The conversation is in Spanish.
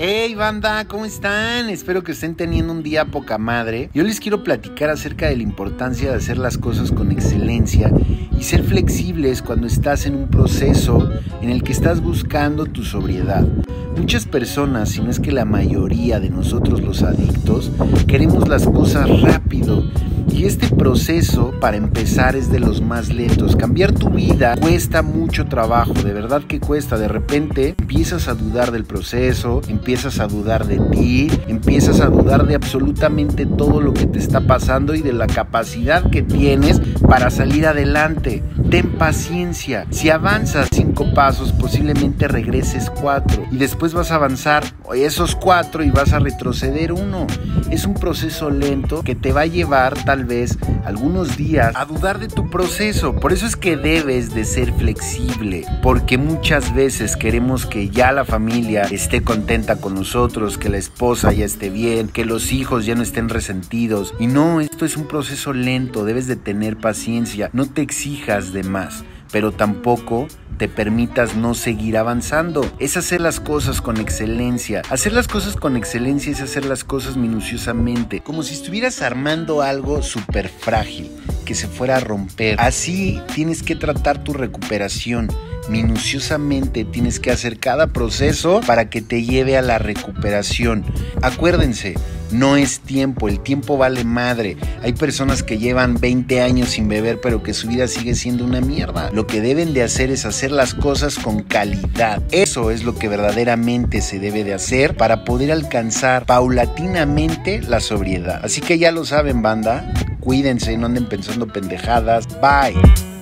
Hey banda, ¿cómo están? Espero que estén teniendo un día poca madre. Yo les quiero platicar acerca de la importancia de hacer las cosas con excelencia y ser flexibles cuando estás en un proceso en el que estás buscando tu sobriedad. Muchas personas, si no es que la mayoría de nosotros los adictos, queremos las cosas rápido. Y este proceso, para empezar, es de los más lentos. Cambiar tu vida cuesta mucho trabajo, de verdad que cuesta. De repente empiezas a dudar del proceso, empiezas a dudar de ti, empiezas a dudar de absolutamente todo lo que te está pasando y de la capacidad que tienes para salir adelante. Ten paciencia. Si avanzas 5 pasos, posiblemente regreses 4 y después vas a avanzar esos 4 y vas a retroceder 1. Es un proceso lento que te va a llevar tal vez algunos días a dudar de tu proceso. Por eso es que debes de ser flexible, porque muchas veces queremos que ya la familia esté contenta con nosotros, que la esposa ya esté bien, que los hijos ya no estén resentidos. Y no, esto es un proceso lento, debes de tener paciencia, no te exijas de más, pero tampoco te permitas no seguir avanzando. Es hacer las cosas con excelencia. Hacer las cosas con excelencia es hacer las cosas minuciosamente, como si estuvieras armando algo súper frágil que se fuera a romper. Así tienes que tratar tu recuperación. Minuciosamente tienes que hacer cada proceso para que te lleve a la recuperación. Acuérdense, no es tiempo, el tiempo vale madre. Hay personas que llevan 20 años sin beber, pero que su vida sigue siendo una mierda. Lo que deben de hacer es hacer las cosas con calidad. Eso es lo que verdaderamente se debe de hacer para poder alcanzar paulatinamente la sobriedad. Así que ya lo saben, banda. Cuídense, no anden pensando pendejadas. Bye.